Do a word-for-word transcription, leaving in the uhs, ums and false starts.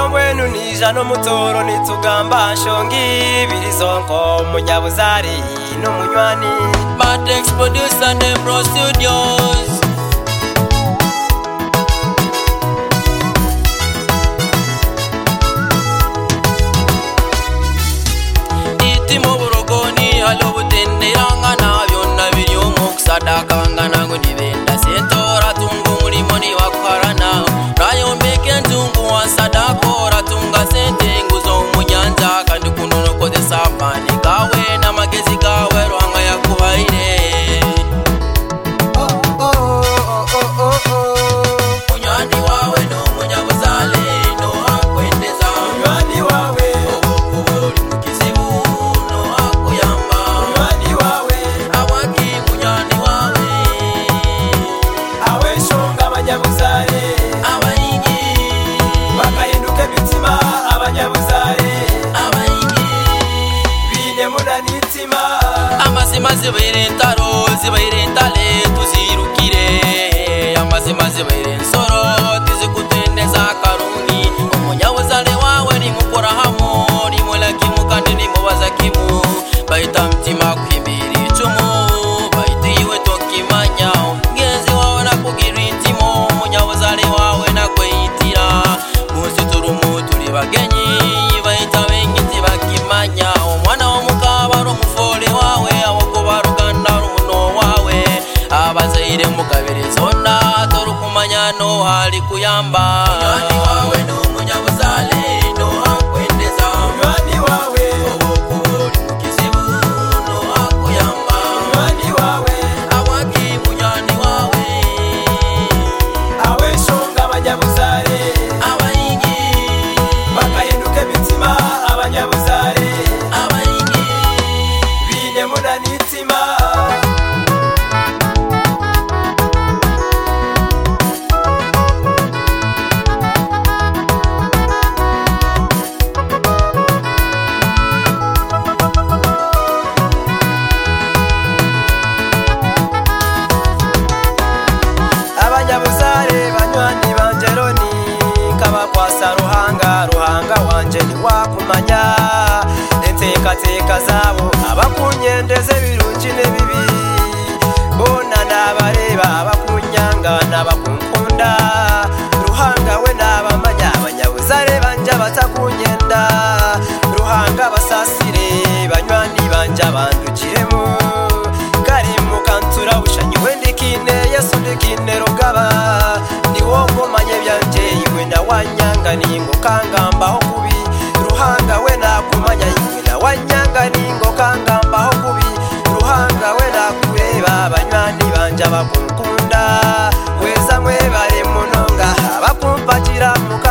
ngwenu nija no mutoro nitugamba shongi birizonko munyabuzari no munywani Madex producer Nembro Studios. Itimo burogoni halo butende yanga na byonna biri omuksadaka ngana ngudibenda sentora tungu muri moni wakwarana rayo mbeke tungu wasadako ratunga sente nguzo munyanja kandi kunono kode samani kawe na magezi kawe rwanga yakubaire oh oh oh oh oh munyandi wawe no munyabuzale no akwendeza munywani wawe obukubuli mukizibu no akuyamba munywani wawe awaki munyandi wawe awe shonga abanyabuzare abayingi bakahinduka imitima abanyabuzare abayingi bine munanitima amazima zibaire entaro zibaire entale tuzirukire amazima zibaire ensoro tizikutendeza karungi umunyabuzale wawe nimukora hamo nimulakimu kandi nimubaza kimu baita mtima kwimbira icumu baita iwe tokimanya omugenzi wawe nakugira intimo umunyabuzale wawe nakweyitira munsi turumu turi bagenyi baita bengiti bakimanya omwana w'omukabaro omufole wawe awokuba ruganda rumuno wawe abazaire mukabiri zonna torukumanya no hali kuyamba munywani wawe n'umunyabuzale no akwendeza munywani wawe obukubuli mukizibu no akuyamba munywani wawe awaki munywani wawe awe shonga abanyabuzare abayingi bakahinduka imitima abanyabuzare abayingi bine munanitima abanyabuzare banywani banjeroni kabakwasa ruhanga ruhanga wanje ntiwakumanya entekateka zabo abakunyendeze birungi n'ebibi bona nabareba abakunyanga n'abakunkunda ruhanga we nabamanya abanyabuzare banje batakunyenda ruhanga basasire banywani banje bandukiremo karimu kantura bushanyi wendikine yesu ndikine rugaba niwogomanye byanje iwe nawanyanga ningo kangambaho kubi ruhanga we nakumanya iwe nawanyanga ningo kangambaho kubi ruhanga we nakureba banywani banje abakunkunda weza mwe bare munonga abakumpakira muka